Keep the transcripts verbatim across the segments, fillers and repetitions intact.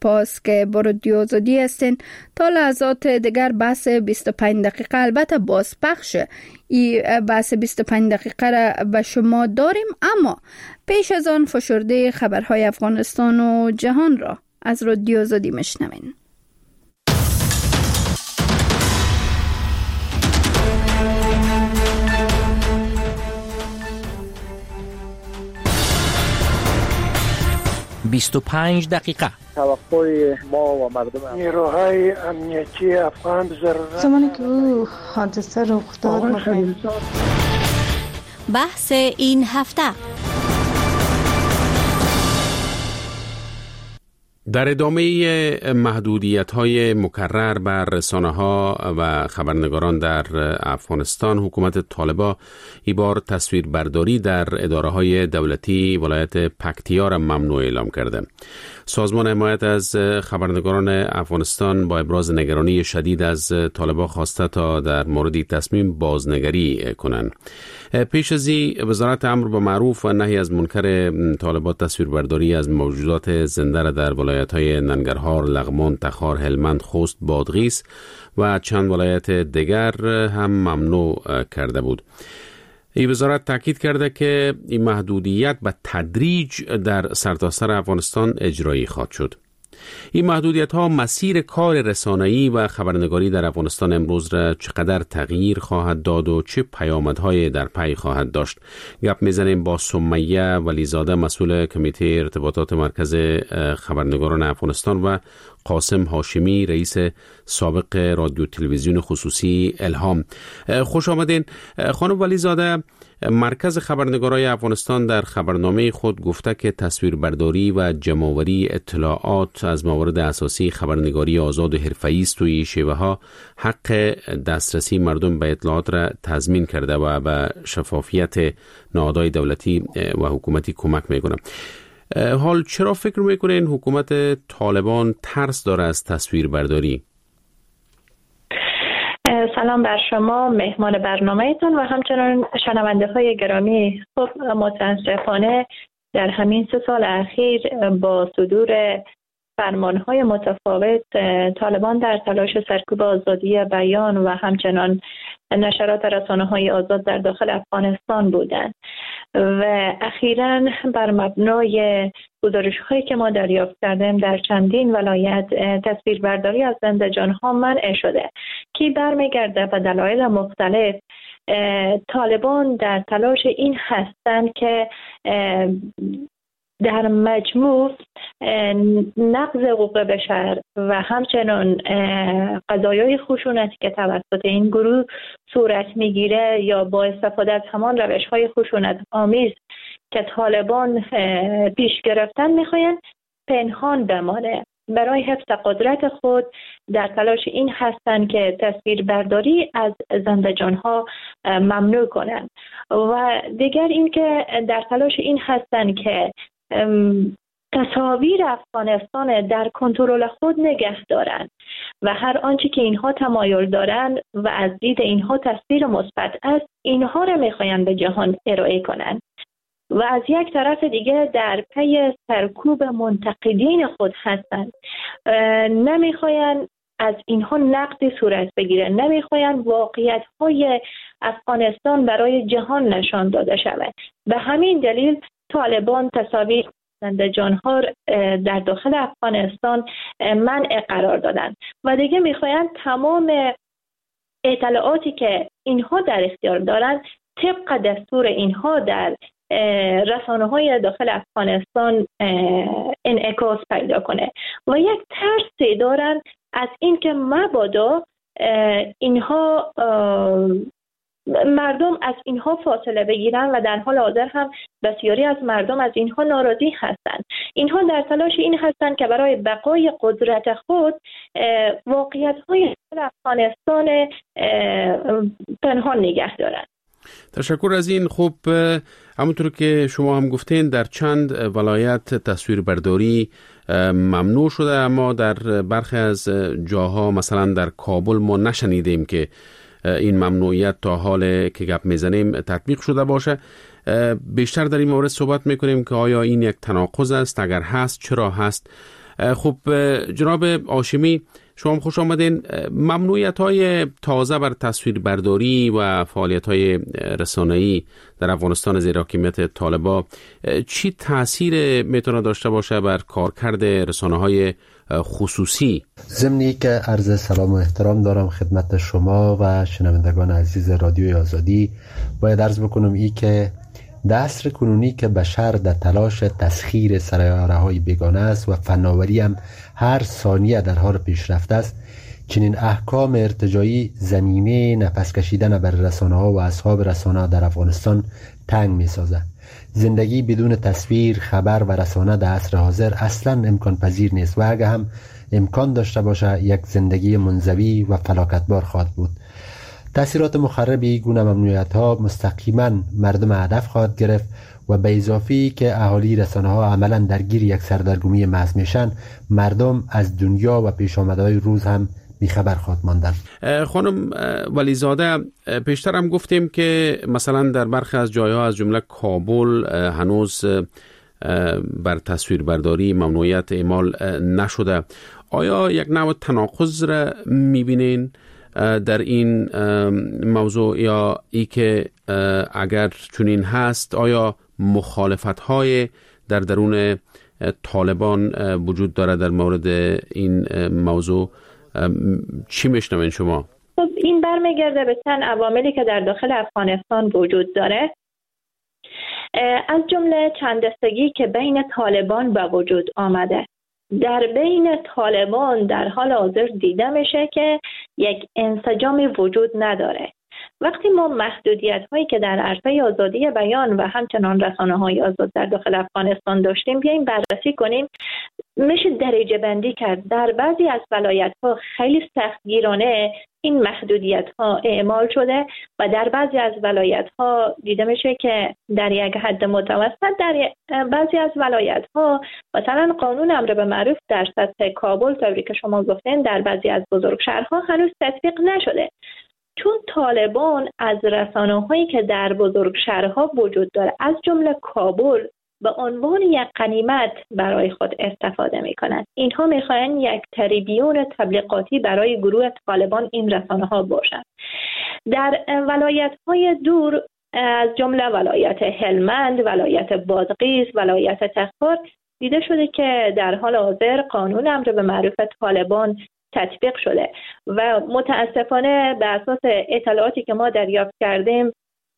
سپاس که با رادیو آزادی هستین. تا لحظات دیگر بحث بیست و پنج دقیقه، البته بازپخش این بحث بیست و پنج دقیقه را به شما داریم، اما پیش از آن فشرده خبرهای افغانستان و جهان را از رادیو آزادی میشنوین. بیست و پنج دقیقه. توقع ما و مردم نیروهای امنیتی افغان ضرورت زمانی که او حادثه رخ داد بحث این هفته. در ادامه محدودیت‌های مکرر بر رسانه‌ها و خبرنگاران در افغانستان، حکومت طالبان این بار تصویربرداری در اداره‌های دولتی ولایت پکتیا را ممنوع اعلام کرده. سازمان حمایت از خبرنگاران افغانستان با ابراز نگرانی شدید از طالبان خواسته تا در مورد تصمیم بازنگری کنند. پیش از این وزارت امر به معروف و نهی از منکر طالبان تصویربرداری از موجودات زنده را در ولایت‌های ننگرهار، لغمان، تخار، هلمند، خوست، بادغیس و چند ولایت دیگر هم ممنوع کرده بود. این وزارت تاکید کرده که این محدودیت به تدریج در سرتاسر افغانستان اجرایی خواهد شد. این محدودیت ها مسیر کار رسانه‌ای و خبرنگاری در افغانستان امروز را چقدر تغییر خواهد داد و چه پیامدهای در پی خواهد داشت؟ گپ میزنیم با سمیه ولیزاده، مسئول کمیته ارتباطات مرکز خبرنگاران افغانستان، و قاسم هاشمی، رئیس سابق رادیو تلویزیون خصوصی الهام. خوش آمدین خانم ولیزاده. مرکز خبرنگارای افغانستان در خبرنامه خود گفته که تصویربرداری و جمع‌آوری اطلاعات از موارد اساسی خبرنگاری آزاد و حرفه‌ای است و این شیوه‌ها حق دسترسی مردم به اطلاعات را تضمین کرده و به شفافیت نهادهای دولتی و حکومتی کمک می‌کنه. حال چرا فکر می‌کنین حکومت طالبان ترس داره از تصویربرداری؟ سلام بر شما، مهمان برنامه‌تون و همچنان شنونده های گرامی. خب متاسفانه در همین سه سال اخیر با صدور فرمانهای متفاوت، طالبان در تلاش سرکوب آزادی بیان و همچنان نشرات رسانه‌های آزاد در داخل افغانستان بودند و اخیراً بر مبنای گزارش‌هایی که ما دریافت کردیم در چندین ولایت تصویربرداری از زنده جان‌ها منع شده که برمیگرده به دلایل مختلف. طالبان در تلاش این هستند که در مجموع نقض حقوق بشر و همچنان قضایای خشونتی که توسط این گروه صورت میگیره یا با استفاده از همان روش‌های خشونت آمیز که طالبان پیش گرفتن میخواین پنهان بمانه. برای حفظ قدرت خود در تلاش این هستند که تصویربرداری از زنده جان‌ها ممنوع کنند و دیگر این که در تلاش این هستند که تصاویر افغانستان در کنترل خود نگه دارند و هر آنچه که اینها تمایل دارند و از دید اینها تصویر مثبت است، اینها را میخواهند به جهان ارائه کنند و از یک طرف دیگه در پی سرکوب منتقدین خود هستند. نمیخواهند از اینها نقدی صورت بگیره، نمیخواهند واقعیت‌های افغانستان برای جهان نشان داده شود. به همین دلیل طالبان تصاویر زنده جان‌ها در داخل افغانستان منع قرار دادند و دیگه میخواهند تمام اطلاعاتی که اینها در اختیار دارند طبق دستور اینها در رسانه‌های داخل افغانستان انعکاس پیدا کنه و یک ترسی دارند از اینکه مبادا اینها مردم از اینها فاصله بگیرن و در حال حاضر هم بسیاری از مردم از اینها ناراضی هستند. اینها در تلاش این هستند که برای بقای قدرت خود واقعیت‌های افغانستان پنهان نگه دارند. تشکر از این. خوب، همونطور که شما هم گفتین در چند ولایت تصویربرداری ممنوع شده، اما در برخی از جاها مثلا در کابل ما نشنیدیم که این ممنوعیت تا حال که گپ میزنیم تطبیق شده باشه. بیشتر در این مورد صحبت میکنیم که آیا این یک تناقض است؟ اگر هست چرا هست؟ خب جناب هاشمی، شما خوش آمدین. ممنوعیت های تازه بر تصویربرداری و فعالیت های رسانه‌ای در افغانستان زیر حاکمیت طالبان چی تأثیر میتونه داشته باشه بر کارکرد رسانه های خصوصی؟ ضمنی که عرض سلام و احترام دارم خدمت شما و شنوندگان عزیز رادیوی آزادی، باید عرض بکنم ای که در عصر کنونی که بشر در تلاش تسخیر سیاره‌های بیگانه است و فناوری هم هر ثانیه در حال پیشرفت است، چنین احکام ارتجاعی زمینه نفس کشیدن بر رسانه‌ها و اصحاب رسانه در افغانستان تنگ می‌سازد. زندگی بدون تصویر، خبر و رسانه در عصر حاضر اصلاً امکان پذیر نیست و اگر هم امکان داشته باشه یک زندگی منزوی و فلاکتبار خواهد بود. تأثیرات مخرب این گونه ممنوعیت‌ها مستقیما مردم هدف خواهد گرفت و به اضافی که اهالی رسانه‌ها عملاً درگیر یک سردرگمی محض میشن، مردم از دنیا و پیش آمدهای روز هم بیخبر خواهد ماندن. خانم ولیزاده، پیشتر هم گفتیم که مثلا در برخی از جایها از جمله کابل هنوز بر تصویربرداری ممنوعیت اعمال نشده. آیا یک نوع تناقض را می‌بینین در این موضوع، یا ای که اگر چنین هست آیا مخالفت‌های در درون طالبان وجود داره در مورد این موضوع؟ چی میشنوین شما؟ خب این برمیگرده به چند عواملی که در داخل افغانستان وجود داره، از جمله چند دستگی که بین طالبان به وجود آمده. در بین طالبان در حال حاضر دیده میشه که یک انسجامی وجود نداره. وقتی ما محدودیت هایی که در عرصه آزادی بیان و همچنان رسانه های آزاد در داخل افغانستان داشتیم بیاییم بررسی کنیم، میشه درجه بندی کرد. در بعضی از ولایت ها خیلی سختگیرانه این محدودیت ها اعمال شده و در بعضی از ولایت ها دیده میشه که در یک حد متوسط. در بعضی از ولایت ها مثلا قانون امر به معروف در سطح کابل طوری که شما گفتین در بعضی از بزرگ شهرها هنوز تطبیق نشده، چون طالبان از رسانه‌هایی که در بزرگ شهرها وجود داره از جمله کابل به عنوان یک غنیمت برای خود استفاده می‌کنند. اینها می‌خواهند یک تریبیون تبلیغاتی برای گروه طالبان این رسانه‌ها باشند. در ولایت‌های دور از جمله ولایت هلمند، ولایت بادغیس، ولایت تخار دیده شده که در حال حاضر قانون امر به معروف طالبان تطبیق شده و متاسفانه به اساس اطلاعاتی که ما دریافت کردیم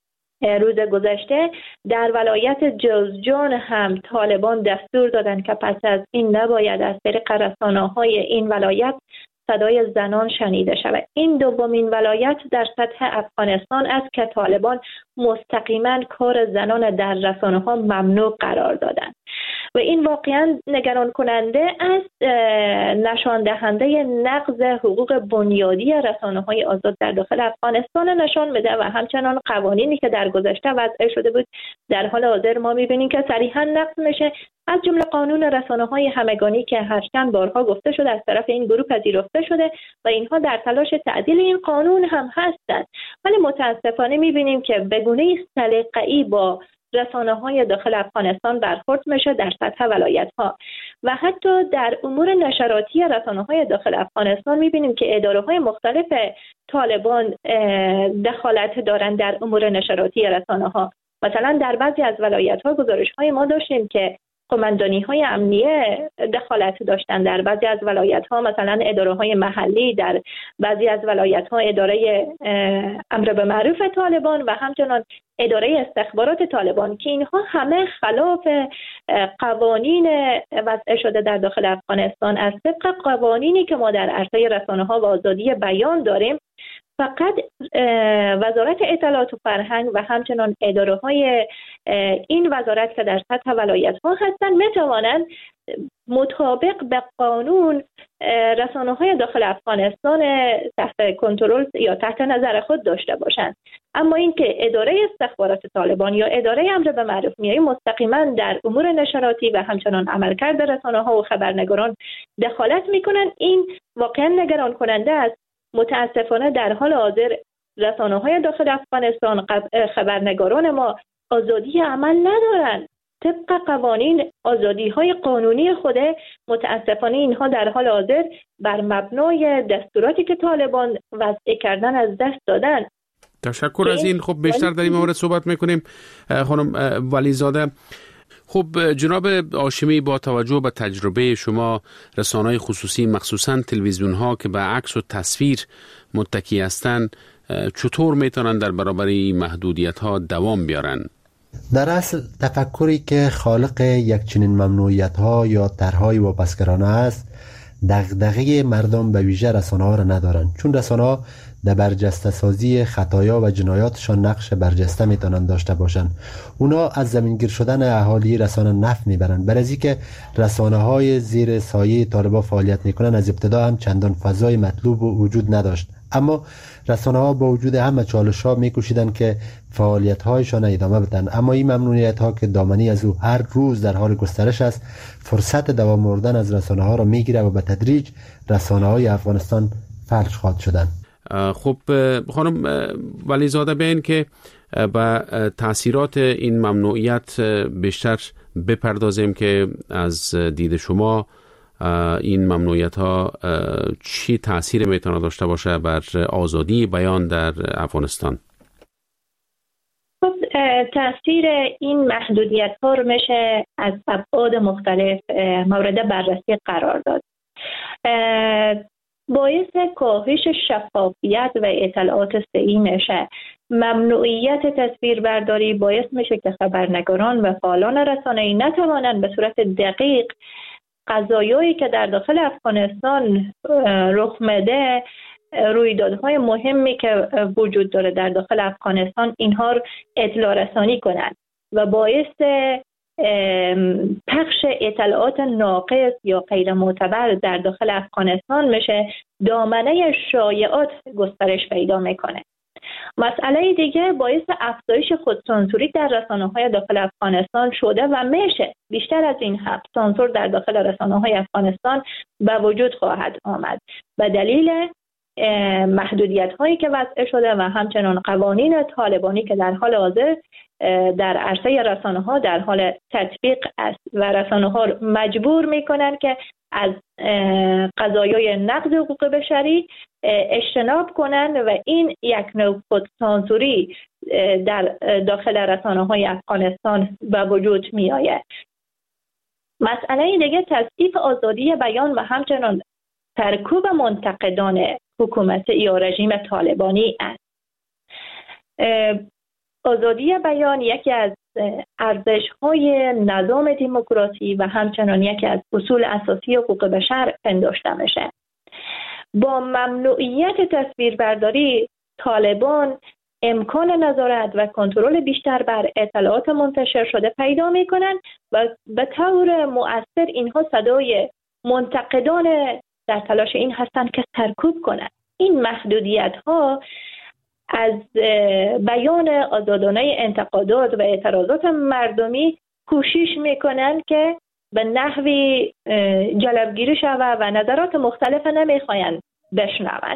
روز گذشته در ولایت جوزجان هم طالبان دستور دادن که پس از این نباید از طریق رسانه‌های این ولایت صدای زنان شنیده شود. این دومین ولایت در سطح افغانستان است که طالبان مستقیما کار زنان در رسانه‌ها ممنوع قرار دادند و این واقعا نگران کننده است، نشان دهنده نقض حقوق بنیادی رسانه‌های آزاد در داخل افغانستان نشان میده و همچنان قوانینی که در گذشته وضع شده بود در حال حاضر ما می‌بینیم که صریحا نقض میشه، از جمله قانون رسانه‌های همگانی که هر چند بارها گفته شده از طرف این گروه پذیرفته شده و اینها در تلاش تعدیل این قانون هم هستند، ولی متاسفانه می‌بینیم که به گونه‌ای سلیقه‌ای با رسانه‌های داخل افغانستان برخورد میشه در سطح ولایت‌ها و حتی در امور نشراتی رسانه‌های داخل افغانستان می‌بینیم که اداره‌های مختلف طالبان دخالت دارند در امور نشراتی رسانه‌ها. مثلا در بعضی از ولایت‌ها گزارش‌های ما داشتیم که قماندانی‌های امنیه دخالت داشتن در بعضی از ولایت‌ها، مثلا اداره‌های محلی در بعضی از ولایت‌ها اداره امر به معروف طالبان و همچنان اداره استخبارات طالبان که اینها همه خلاف قوانین وضع شده در داخل افغانستان از طبق قوانینی که ما در عرصه رسانه‌ها و آزادی بیان داریم. فقط وزارت اطلاعات و فرهنگ و همچنان اداره‌های این وزارت که در سطح ولایت‌ها هستند می‌توانند مطابق به قانون رسانه‌های داخل افغانستان تحت کنترل یا تحت نظر خود داشته باشند. اما اینکه اداره استخبارات طالبان یا اداره امر به معروف میایی مستقیما در امور نشراتی و همچنان عملکرد رسانه‌ها و خبرنگاران دخالت می‌کنند، این واقعا نگران کننده است. متاسفانه در حال حاضر رسانه‌های داخل افغانستان خبرنگاران ما آزادی عمل ندارند. طبق قوانین آزادی‌های قانونی خود، متاسفانه اینها در حال حاضر بر مبنای دستوراتی که طالبان وضع کردن از دست دادن. تشکر از این. خب بیشتر در این مورد صحبت میکنیم. خانم ولیزاده، خب جناب هاشمی، با توجه به تجربه شما، رسانه‌های خصوصی مخصوصاً تلویزیون‌ها که به عکس و تصویر متکی هستند، چطور میتونن در برابر این محدودیت‌ها دوام بیارن؟ در اصل تفکری که خالق یک چنین ممنوعیت‌ها یا طرح‌های واپسگرانه است، دغدغه مردم به ویژه رسانه‌ها را ندارند، چون رسانه‌ها در برجسته سازی خطایا و جنایاتشان نقش برجسته میتونن داشته باشند. اونا از زمینگیر شدن اهالی رسانه نفع میبرند. برای از اینکه رسانه‌های زیر سایه طالبان فعالیت میکنن، از ابتدا هم چندان فضای مطلوب وجود نداشت، اما رسانه‌ها با وجود همه چالش‌ها میکوشیدند که فعالیت‌هایشان ادامه بدن. اما این ممنوعیت‌ها که دامنی از او هر روز در حال گسترش است، فرصت دوام مردن از رسانه‌ها را میگیره و به تدریج رسانه‌های افغانستان فلج خواهد شدن. خب خانم ولیزاده، به این که به تأثیرات این ممنوعیت بیشتر بپردازیم که از دید شما این ممنوعیت ها چی تأثیر میتونه داشته باشه بر آزادی بیان در افغانستان؟ خب تأثیر این محدودیت ها رو میشه از ابعاد مختلف مورد بررسی قرار داد. باعث کاهش شفافیت و اطلاعات صحیح میشه. ممنوعیت تصویربرداری باعث میشه که خبرنگاران و فعالان رسانه‌ای نتوانند به صورت دقیق قضایایی که در داخل افغانستان رخ میده، رویدادهای مهمی که وجود داره در داخل افغانستان، اینها رو اطلاع رسانی کنند و باعث پخش اطلاعات ناقص یا غیر معتبر در داخل افغانستان میشه. دامنه شایعات گسترش پیدا میکنه. مسئله دیگه باعث افزایش خودسانسوری در رسانه‌های داخل افغانستان شده و میشه بیشتر از این حد سانسور در داخل رسانه‌های افغانستان به وجود خواهد آمد به دلیل محدودیت هایی که وضع شده و همچنان قوانین طالبانی که در حال حاضر در عرصه رسانه ها در حال تطبیق است و رسانه ها مجبور میکنن که از قضایای نقض حقوق بشری اجتناب کنند و این یک نوع خودسانسوری در داخل رسانه های افغانستان به وجود می آید. مسئله دیگه تضعیف آزادی بیان و همچنان سرکوب منتقدان حکومت یا رژیم طالبانی است. آزادی بیان یکی از ارزش‌های نظام دموکراسی و همچنان یکی از اصول اساسی حقوق بشر پنداشته میشه. با ممنوعیت تصویربرداری طالبان امکان نظارت و کنترل بیشتر بر اطلاعات منتشر شده پیدا میکنن و به طور مؤثر اینها صدای منتقدان در تلاش این هستند که سرکوب کنند. این محدودیت ها از بیان آزادانه انتقادات و اعتراضات مردمی کوشش میکنن که به نحوی جلبگیری شود و نظرات مختلف نمیخواین بشنون.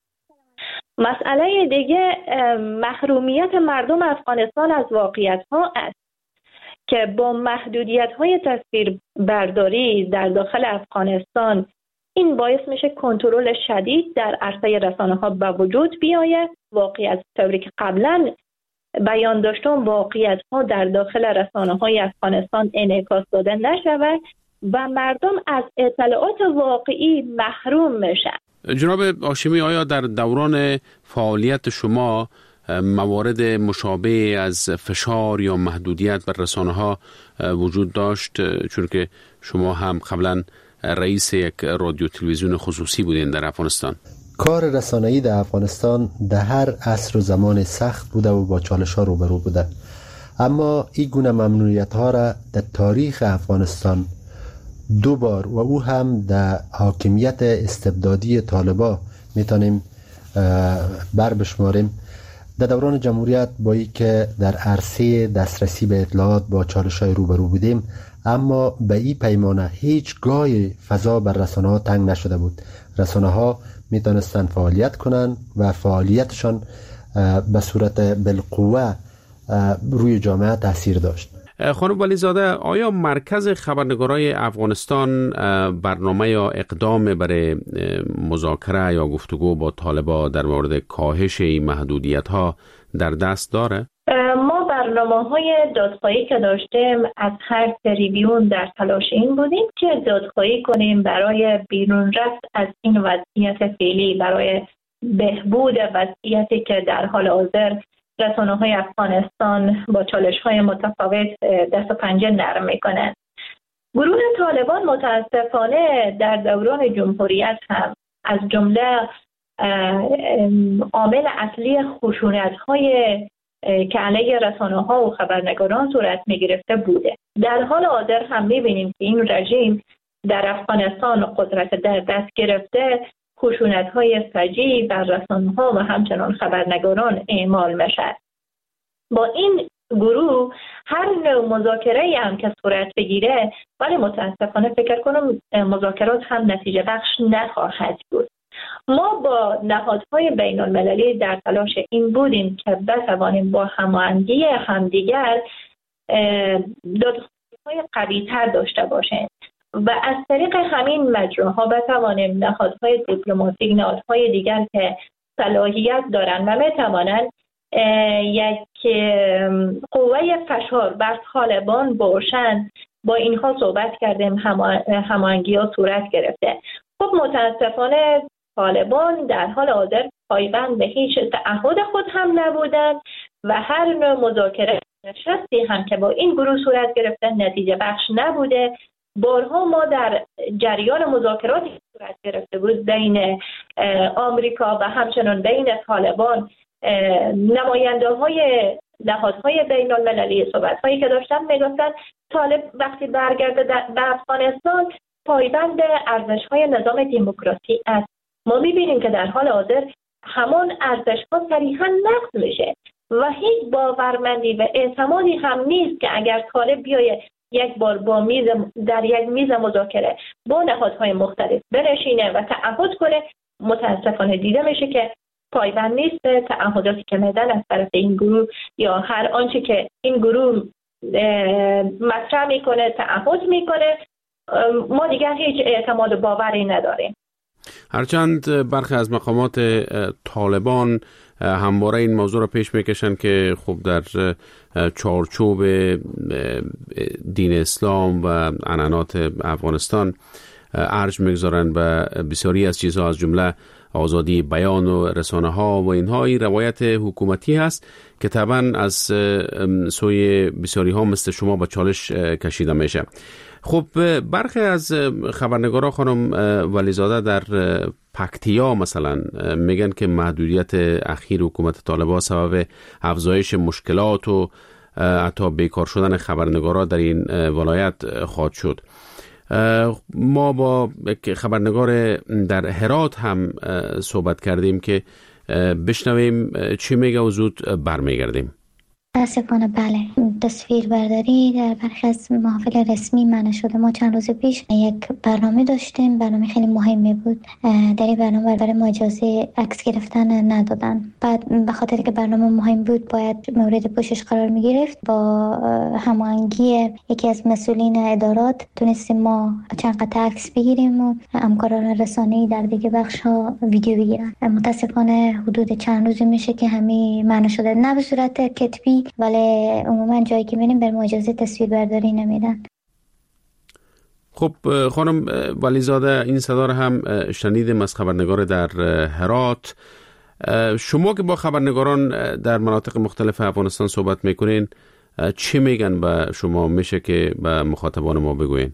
مسئله دیگه محرومیت مردم افغانستان از واقعیت ها است که با محدودیت های تصویر برداری در داخل افغانستان این باعث میشه کنترل شدید در عرصه رسانه ها به وجود بیاید. واقعیت طوری که قبلا بیان داشتم، واقعیت ها در داخل رسانه های افغانستان انعکاس داده نشود و مردم از اطلاعات واقعی محروم میشن. جناب هاشمی، آیا در دوران فعالیت شما موارد مشابه از فشار یا محدودیت بر رسانه ها وجود داشت؟ چون که شما هم قبلا رئیس یک رادیو تلویزیون خصوصی بودین در افغانستان. کار رسانه‌ای در افغانستان در هر عصر و زمان سخت بوده و با چالش‌ها روبرو بوده، اما این گونه ممنوعیت‌ها را در تاریخ افغانستان دو بار و او هم در حاکمیت استبدادی طالبان میتونیم بر بشماریم. در دوران جمهوریت با ای که در عرصه دسترسی به اطلاعات با چالش‌های روبرو بودیم، اما به این پیمانه هیچ گاه فضا بر رسانه ها تنگ نشده بود. رسانه ها می تونستن فعالیت کنن و فعالیتشان به صورت بالقوه روی جامعه تاثیر داشت. خانم ولیزاده، آیا مرکز خبرنگارای افغانستان برنامه یا اقدام برای مذاکره یا گفتگو با طالبان در مورد کاهش این محدودیت ها در دست داره؟ ما برنامه‌های دادخواهی که داشتیم از هر تریبیون در تلاش این بودیم که دادخواهی کنیم برای بیرون رفت از این وضعیت فعلی، برای بهبود وضعیتی که در حال حاضر رسانه‌های افغانستان با چالش‌های متفاوت دست و پنجه نرم می‌کنند. گروه طالبان متاسفانه در دوران جمهوریت هم از جمله عامل اصلی خشونت‌های که علیه رسانه‌ها و خبرنگاران صورت می‌گرفته بوده. در حال حاضر هم می‌بینیم که این رژیم در افغانستان قدرت در دست گرفته، خشونت‌های فجیع بر رسانه‌ها و همچنان خبرنگاران اعمال می‌شود. با این گروه هر نوع مذاکره‌ای هم که صورت بگیره، ولی متاسفانه فکر کنم مذاکرات هم نتیجه بخش نخواهد بود. ما با نهادهای بین المللی در تلاش این بودیم که بتوانیم با هماهنگی همدیگر دادخواهی‌های قوی‌تر داشته باشیم و از طریق همین مجراها بتوانیم نهادهای دیپلماتیک، نهادهای دیگر که صلاحیت دارند و میتوانند یک قوه فشار بر طالبان باشند، با اینها صحبت کردیم، هماهنگی ها صورت گرفته. خب متاسفانه طالبان در حال حاضر پایبند به هیچ تعهد خود هم نبودند و هر نوع مذاکره نشستی هم که با این گروه صورت گرفته نتیجه بخش نبوده. بارها ما در جریان مذاکراتی صورت گرفته بود بین آمریکا و همچنان بین طالبان، نماینده های نهادهای بین المللی صحبت هایی که داشتن میگفتن طالب وقتی برگرده به افغانستان پایبند ارزش های نظام دموکراسی است. ما میبینیم که در حال حاضر همان ارزش ها صریحا نقض میشه و هیچ باورمندی و اعتمادی هم نیست که اگر طالب بیایه یک بار با میز در یک میز مذاکره با نهادهای مختلف بنشینه و تعهد کنه، متاسفانه دیده میشه که پایبند نیست به تعهداتی که میدن از طرف این گروه یا هر آنچه که این گروه مطرح میکنه تعهد میکنه. ما دیگر هیچ اعتماد و باوری نداریم. هرچند برخی از مقامات طالبان همواره این موضوع را پیش میکشن که خب در چارچوب دین اسلام و عنعنات افغانستان ارج میگذارن و بسیاری از چیزها از جمله آزادی بیان و رسانه ها و اینها این روایت حکومتی هست که طبعا از سوی بسیاری ها مثل شما با چالش کشیده میشه. خب برخی از خبرنگارا خانم ولیزاده در پکتیا مثلا میگن که محدودیت اخیر حکومت طالبان سبب افزایش مشکلات و حتی بیکار شدن خبرنگارا در این ولایت خواهد شد. ما با خبرنگار در هرات هم صحبت کردیم که بشنویم چی میگه و زود برمیگردیم. متاسفانه بله، تصویر برداری در برخی از محافل رسمی منع شده. ما چند روز پیش یک برنامه داشتیم، برنامه خیلی مهمی بود. در این برنامه برای ما اجازه عکس گرفتن ندادن. بعد به خاطر که برنامه مهم بود باید مورد پوشش قرار می گرفت، با هماهنگی یکی از مسئولین ادارات تونستیم ما چند قطعه عکس بگیریم و همکاران رسانه‌ای در دیگه بخش‌ها ویدیو بگیرن. متاسفانه حدود چند روزی میشه که همین منع شده، نه به صورت کتبی ولی عموما جایی که میریم به ما اجازه تصویر برداری نمیدن. خب خانم ولیزاده، این صدا رو هم شنیدیم از خبرنگار در هرات. شما که با خبرنگاران در مناطق مختلف افغانستان صحبت میکنین، چی میگن به شما؟ میشه که به مخاطبان ما بگوین؟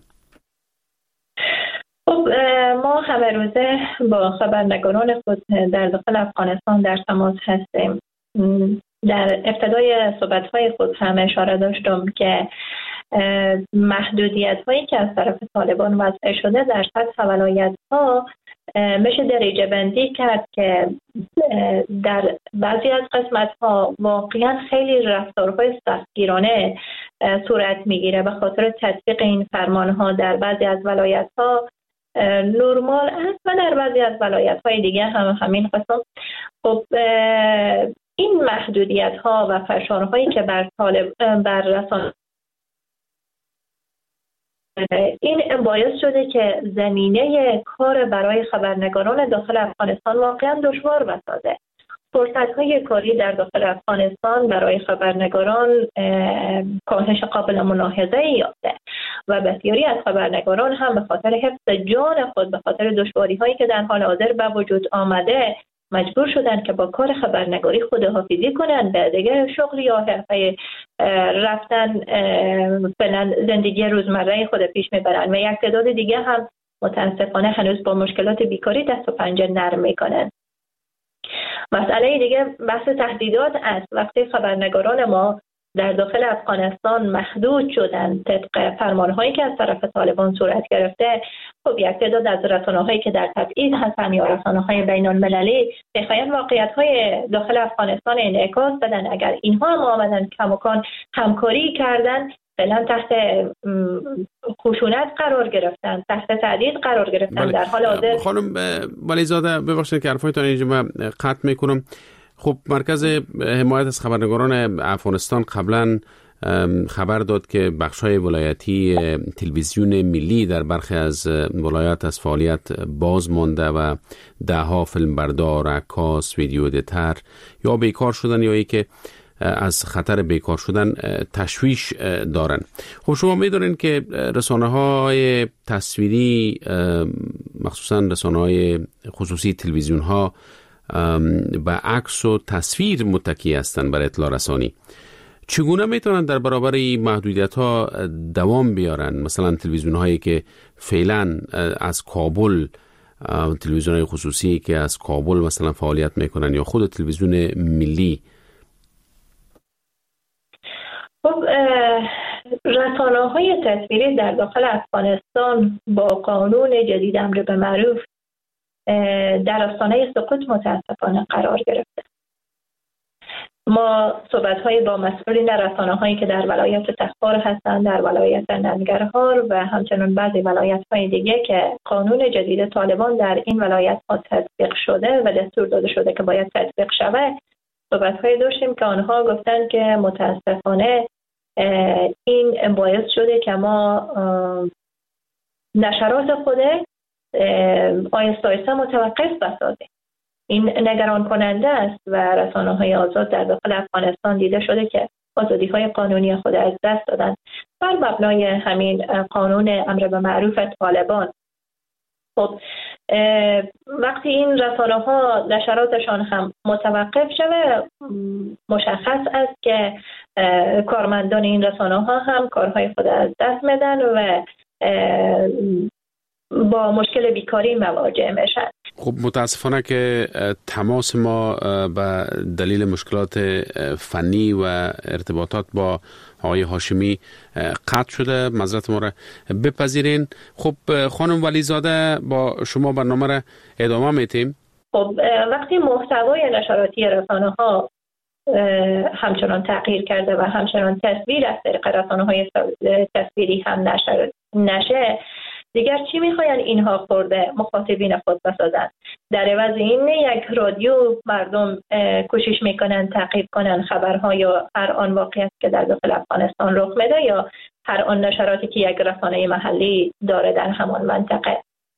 خب ما همه روزه با خبرنگاران خود در داخل افغانستان در تماس هستیم. در ابتدای صحبت‌های خود هم اشاره داشتم که محدودیت هایی که از طرف طالبان وضع شده در سطح ولایت ها میشه درجه بندی کرد که در بعضی از قسمت ها واقعا خیلی رفتارهای سختگیرانه صورت میگیره. به خاطر تطبیق این فرمان ها در بعضی از ولایت ها نرمال است و در بعضی از ولایت های دیگه هم همین قسم. خب این محدودیت ها و فشارهایی که بر طالب بر رسانه این باعث شده که زمینه کار برای خبرنگاران داخل افغانستان واقعا دشوار بسازه. فرصت‌های کاری در داخل افغانستان برای خبرنگاران کاهش قابل ملاحظه یافته و بسیاری از خبرنگاران هم به خاطر حفظ جان خود، به خاطر دشواری‌هایی که در حال حاضر به وجود آمده، مجبور شدن که با کار خبرنگاری خداحافظی کنن، به دیگه شغل یا حرفه رفتن فعلا زندگی روزمره خود پیش میبرن و یک تعداد دیگه هم متاسفانه هنوز با مشکلات بیکاری دست و پنجه نرم میکنن. مسئله دیگه بحث تهدیدات است. وقتی خبرنگاران ما در داخل افغانستان محدود شدن طبق فرمانهایی که از طرف طالبان صورت گرفته، خب یک تعداد از رسانه‌هایی که در تبعید هستن یا رسانه‌های بین‌المللی می‌خواهند واقعیت‌های داخل افغانستان انعکاس بدن. اگر اینها هم آمدن کماکان همکاری کردن، فعلا تحت خشونت قرار گرفتن، تحت تهدید قرار گرفتن. بله. در حال حاضر خانم ولیزاده، ببخشید که حرفایتان اینجا من قطع میکنم. خب مرکز حمایت از خبرنگاران افغانستان قبلا خبر داد که بخش‌های ولایتی تلویزیون ملی در برخی از ولایات از فعالیت باز مانده و ده‌ها فیلمبردار، عکاس، ویدیو ادیتور یا بیکار شدن یا ای که از خطر بیکار شدن تشویش دارن. خب شما می‌دونین که رسانه‌های تصویری، مخصوصاً رسانه‌های خصوصی تلویزیون‌ها، به عکس و تصویر متکی هستند برای اطلاع رسانی. چگونه میتونن در برابر این محدودیت‌ها دوام بیارن؟ مثلا تلویزیون‌هایی که فعلا از کابل، تلویزیون‌های خصوصی که از کابل مثلا فعالیت میکنن یا خود تلویزیون ملی. خب رسانه‌های تصویری در داخل افغانستان با قانون جدید امر به معروف در آستانه سقوط متاسفانه قرار گرفته. ما صحبت‌های با مسئولین در رسانه‌هایی که در ولایت تخار هستند، در ولایت ننگرهار و همچنین بعضی ولایت‌های دیگه که قانون جدید طالبان در این ولایت‌ها تطبیق شده و دستور داده شده که باید تطبیق شود، صحبت‌های داشتیم که آنها گفتن که متاسفانه این باعث شده که ما نشرات خود آیسته آیسته متوقف بسازیم. این نگران کننده است و رسانه‌های آزاد در داخل افغانستان دیده شده که آزادی‌های قانونی خود از دست دادن بر مبنای همین قانون امر به معروف طالبان. خب وقتی این رسانه‌ها نشراتشان هم متوقف شود، مشخص است که کارمندان این رسانه‌ها هم کارهای خود از دست میدن و با مشکل بیکاری مواجه میشن. خب متاسفانه که تماس ما به دلیل مشکلات فنی و ارتباطات با آقای هاشمی قطع شده، معذرت ما را بپذیرین. خب خانم ولیزاده، با شما برنامه را ادامه میتیم. خب وقتی محتوای نشراتی رسانه‌ها همچنان تغییر کرده و همچنان تصویر از طریق رسانه‌های تصویری هم نشر نشه، دیگر چی میخواین اینها خورده مخاطبین خود بسازن؟ در عوض این یک رادیو مردم کوشش میکنن تعقیب کنن خبرها یا هر آن واقعیت که در داخل افغانستان رخ میده یا هر آن نشراتی که یک رسانه محلی داره در همان منطقه.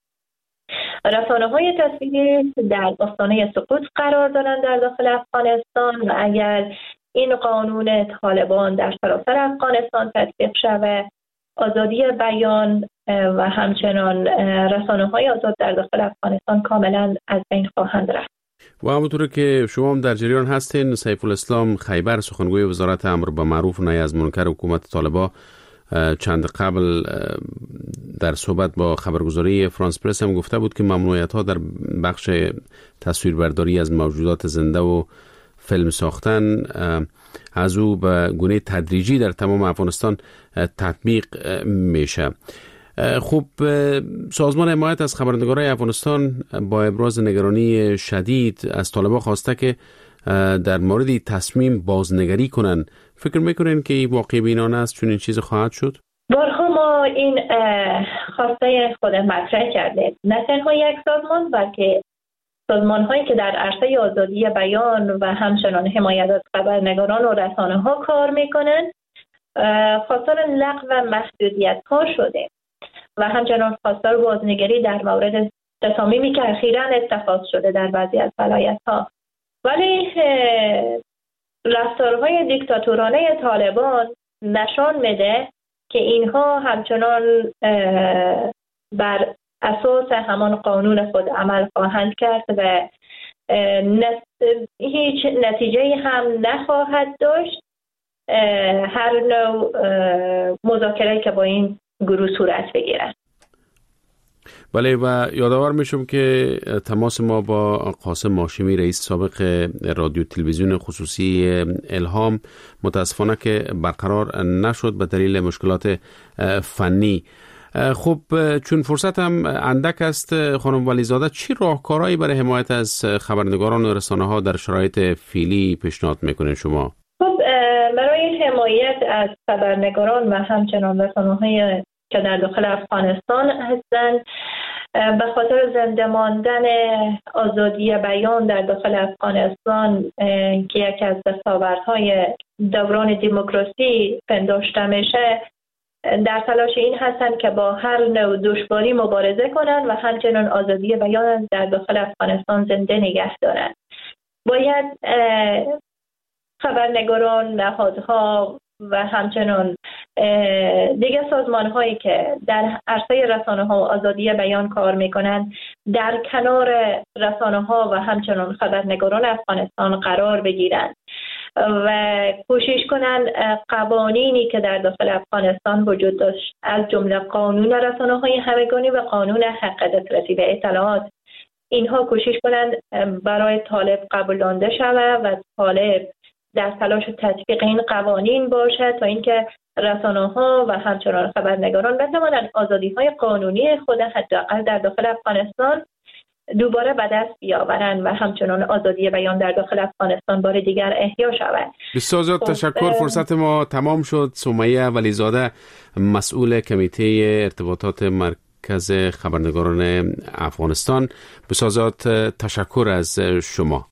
رسانه‌های تصویری در آستانه سقوط قرار دارند در داخل افغانستان و اگر این قانون طالبان در سراسر افغانستان تطبیق شود، آزادی بیان و همچنان رسانه‌های آزاد در داخل افغانستان کاملا از بین خواهند رفت. و همونطور که شما هم در جریان هستین، سیف الاسلام خیبر، سخنگوی وزارت امر به معروف و نهی از منکر حکومت طالبان، چند قبل در صحبت با خبرگزاری فرانس پرس هم گفته بود که ممنوعیت‌ها در بخش تصویربرداری از موجودات زنده و فیلم ساختن از او به گونه تدریجی در تمام افغانستان تطبیق میشه. خب سازمان حمایت از خبرنگارای افغانستان با ابراز نگرانی شدید از طالبان خواسته که در مورد تصمیم بازنگری کنن. فکر میکنین که این واقعی بینانه است چون این چیز خواهد شد؟ بارها ما این خواسته خود مطرح کرده، نه تنها یک سازمان بلکه سازمان هایی که در عرصه آزادی بیان و همچنان حمایت از خبرنگاران و رسانه ها کار میکنن خواستار لغو و محدودیت ها شده. و همچنان خواستار بازنگری در مورد تصامیمی که اخیراً اتخاذ شده در بعضی از ولایت‌ها. ولی رفتارهای دیکتاتورانه طالبان نشان میده که اینها همچنان بر اساس همان قانون خود عمل خواهند کرد و هیچ نتیجه هم نخواهد داشت هر نوع مذاکره که با این گروه صورت بگیرد. بله، و یادآور میشم که تماس ما با قاسم ماشمی رئیس سابق رادیو تلویزیون خصوصی الهام متاسفانه که برقرار نشد به دلیل مشکلات فنی. خب چون فرصت هم اندک است، خانم ولیزاده چی راهکارهایی برای حمایت از خبرنگاران و رسانه ها در شرایط فعلی پیشنهاد میکنین شما؟ خب برای حمایت از خبرنگاران و همچنان رسانه‌های که در داخل افغانستان هستند، به خاطر زنده ماندن آزادی بیان در داخل افغانستان که یکی از دستاوردهای دوران دموکراسی پنداشته میشه، در تلاش این هستند که با هر نوع دشواری مبارزه کنند و همچنان آزادی بیان در داخل افغانستان زنده نگه دارند. باید خبرنگاران، نهادها و همچنان دیگر سازمان هایی که در عرصه رسانه ها و آزادی بیان کار میکنند در کنار رسانه ها و همچنان خبرنگاران افغانستان قرار بگیرند و کوشش کنند قوانینی که در داخل افغانستان وجود داشت، از جمله قانون رسانه های همگانی و قانون حق دسترسی به اطلاعات، اینها کوشش کنند برای طالب قبولانده شود و طالب در تلاش تطبیق این قوانین باشد تا اینکه رسانه‌ها و همچنان خبرنگاران بتوانند آزادی‌های قانونی خود حداقل در داخل افغانستان دوباره به دست بیاورند و همچنان آزادی بیان در داخل افغانستان بار دیگر احیا شود. بسیار زیاد تشکر. فرصت ما تمام شد. سمیه ولیزاده، مسئول کمیته ارتباطات مرکز خبرنگاران افغانستان، بسیار زیاد تشکر از شما.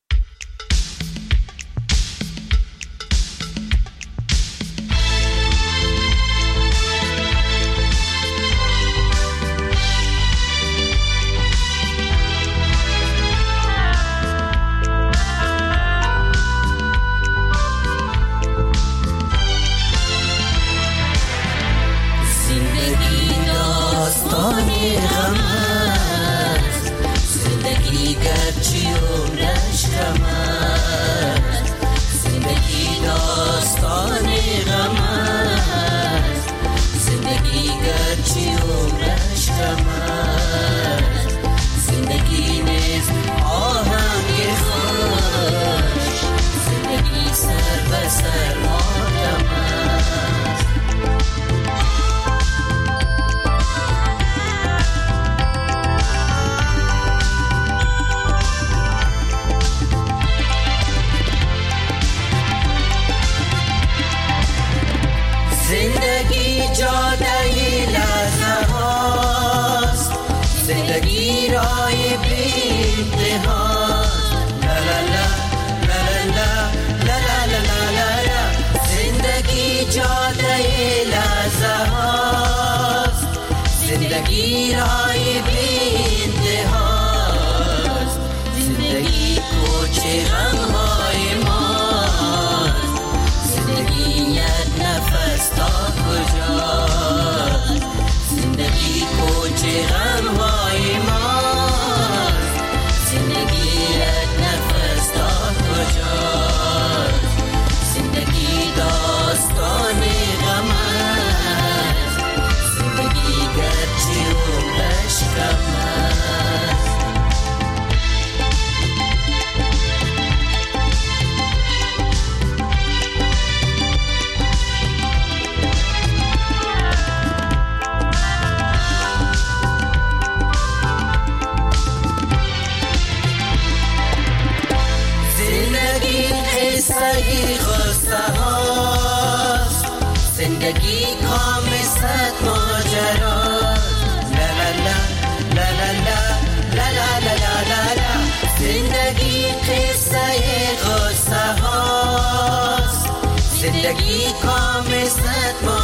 زندگی کام ست